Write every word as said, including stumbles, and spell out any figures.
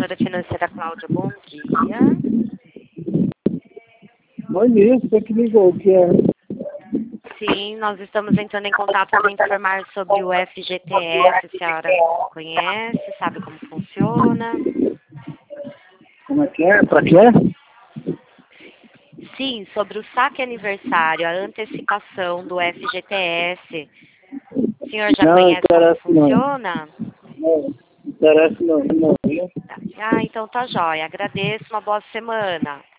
Corretora Financeira Cláudia, bom dia. Bom dia, você que ligou, o que é? Sim, nós estamos entrando em contato para informar sobre o F G T S. A senhora conhece, sabe como funciona? Como é que é? Pra quê? Sim, sobre o saque aniversário, a antecipação do F G T S. O senhor já Não, conhece como interessa não. funciona? Não, interessa não, não. Ah, então tá jóia. Agradeço, uma boa semana.